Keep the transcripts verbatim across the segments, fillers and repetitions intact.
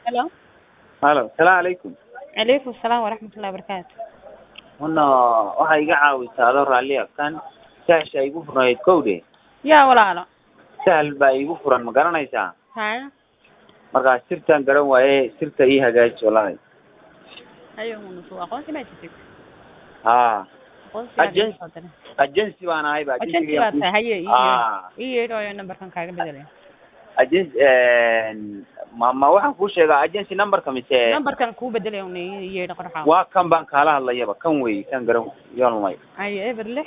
Hello. Halo, السلام عليكم. عليكم السلام ورحمة الله وبركاته. Huna waxa iga caawisaa adoo raalli ah kan saash ay igu furnayd kowde. yaa walaalo Sahal baa igu furan ma garanaysaa? haya Marka sirtan garan waaye sirta ii hagaaji walaal. ayo nusu aqoonsi ma jirtid Ha. aqoonsi Agency agency baan ahay baa agency baa tahay haye iyo Ah, iyo iyo numberkan kaaga bedelay agency een ma ma waxaan ku sheegaa agency number ka mise numberkan ku bedelay oo iyo qorxa waa kan baan kala hadlayaba kan weey kan garan yoolmay. ayo eber lix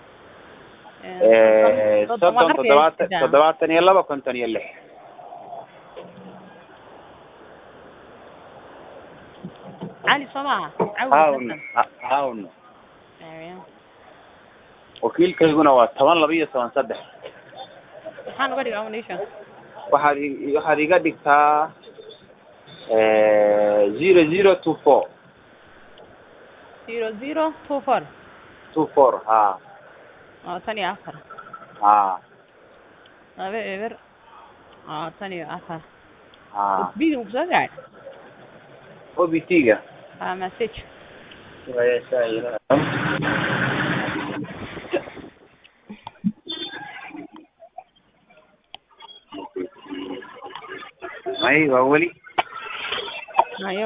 ee soddon toddobaatan toddobaatan iyo laba konton iyo lix. علي صباح haawna haawna ايوه wakiilkayguna waa toban laba iyo toban saddex. waxaan uga dhigaa nation waxaad i- waxaad iga dhigtaa ee zero zero two four zero zero two four two four ha oo tan iyo afar ha laba eber oo tan iyo afar ha video ku soo gaar O B T-ga ah message ay waa weli ayo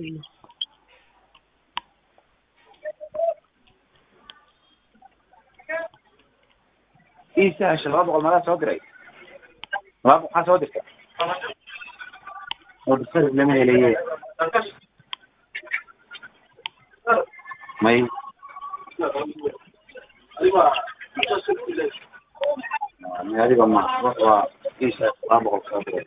isa shalaba boqol mala soo diray laba waxaa soo dirtay oo bisar lama helaye may adiga ma waa isa laba boqol soo diray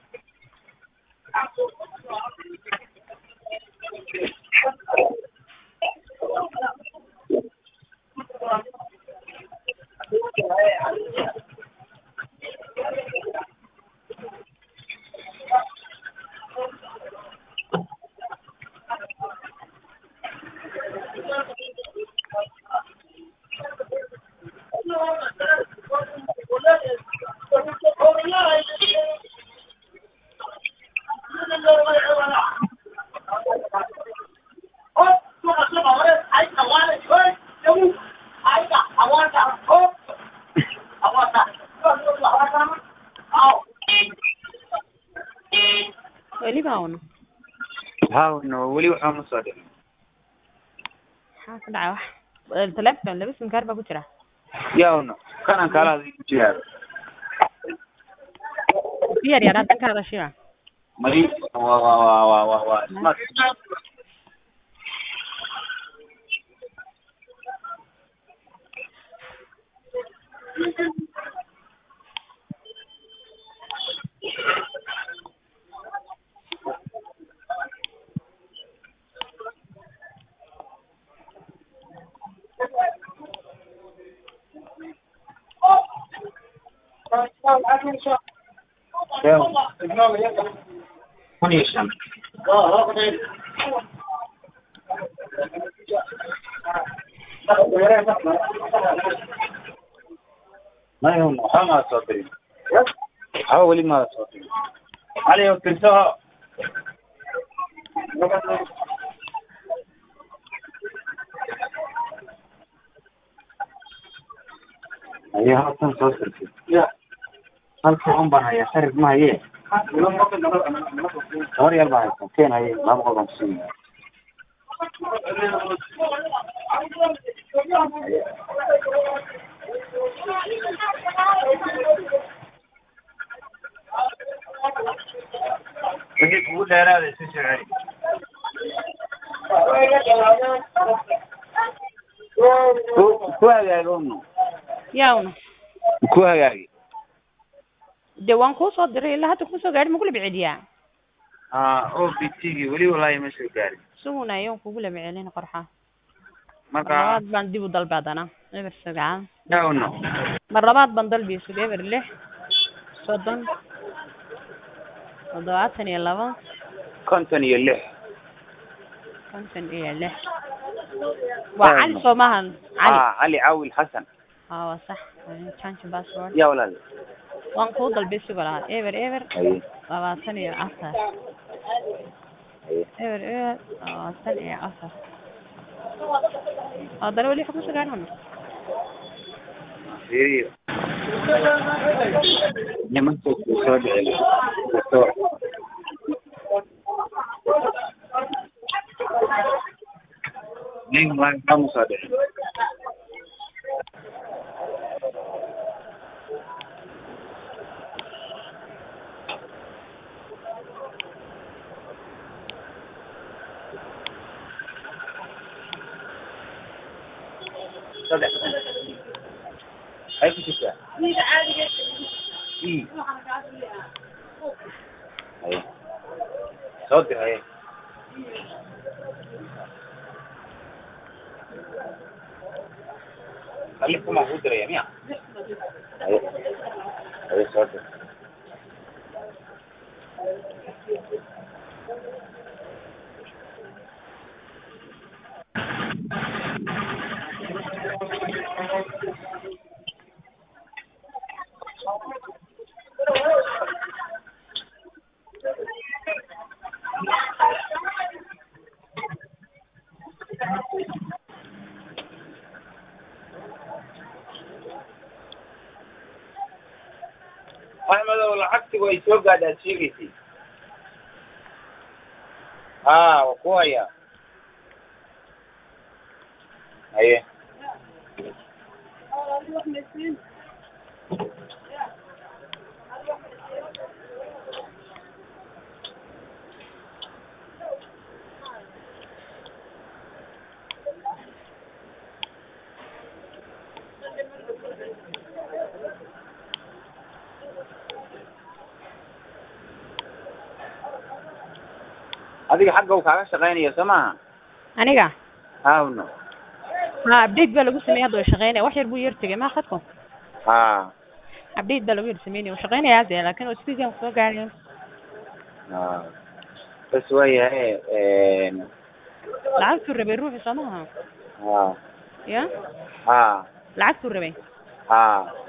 weli baa wana haawna weli waxaa ma soo diray maxaa ka dhacay wax telefoon laba sim kaar baa ku jira yaawna kanan kala hadlay ku jiraa yar yar hadda ka hadashiba may waa waa waa waa waa smart kun iyo shan mayo waxaa maa soo dirin waxba weli maa soo dirin cali oo tirsaho ayo halkan soo dirtay halka un baan hayaa xarig ma haye gabar yar baa haysa keen haye laba boqol baan kusiinaya wixii kugu dheeraaday si soceli ku ku hagaagoono yaawna ku hagaagi de waan kuu soo diray ilaa hadda kusoo gaadhi ma kula biceliyaa ah O B T-gi weli walaahi ma soo gaarin suguna ayoon kugula bicelin qorxa marka labaad baan dib u dalbi haddana eber sagaal yaawna mar labaad baan dalbi sug eber lix soddon toddobaatan iyo laba konton iyo lix konton iyo lix waa cali soomahan cali ah cali caawil xasan اه waa sax change password yaa walaal waan kuu dalbay sugo lahaa eber eber Aye. labaatan iyo afar haye eber eber labaatan iyo afar haddana weli waxa kusoo gaadhan fiiriyo nimanka soo dhicin doctor nin laan kamu soo dhicin صدق هاي في شكلها إيه هاي صدق هاي خليكم موجود يا جميع هاي هاي صدق أحمد ولا عكسي ويسوق قاعد أشيلتي آه وقوية أيه adiga xagga uu kaaga shaqeynayo samaha aniga haawno ha update baa lagu sameeyay hadda shaqeynaya wax yar buu yar tagay ma khadko ha update baa lagu yar sameeyay shaqeynaya hadda laakiin oo speaker soo gaaray ha bas wayahay een lacagtu rabay ruuxi samaha ha ya ha lacagtu rabay ha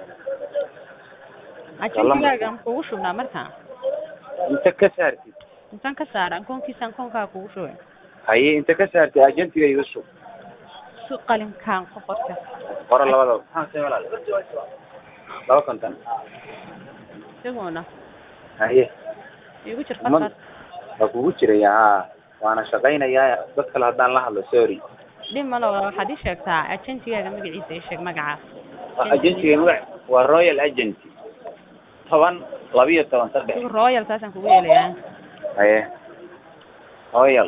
ajintigaaga kugu shubnaa markaa inta ka saartid intaan ka saaran koonkiisaan koonkaa kugu shubay haye inta ka saartid ajintiga iga shub su qalinkaan ku qorta qora labada maxaa soo walaal laba konton sidoo haye igu jir qasar waa kugu jiraya ha waana shaqeynayaa dad kale haddaan la hadlo sorry dhib ma laha waxaad ii sheegtaa agentigaaga magaciisa ii sheeg magacaas agentiga magac waa royal agency toban labiyo toban saddex royal taasaan kugu yeelayaa haye royal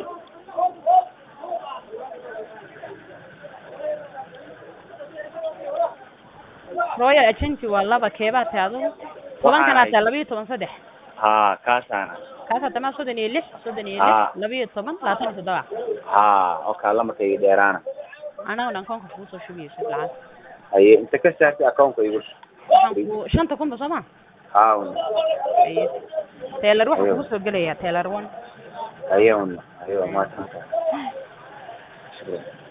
royal agency waa laba keebaa tahay adigu tobankana taa labiyo toban saddex ha kaasaana kaasa tama soddon iyo lix soddon iyo lix labiyo toban labaatan iyo toddoba ha okay lamarkayga dheeraana anaguna akoonka kugu soo shubiyo shib lacag haye inta ka saartay akoonka igu waxaan ku shanta kun ba soo ma haawno haye teelar waxa kugu soo gelaya teelar one haye haye ma santa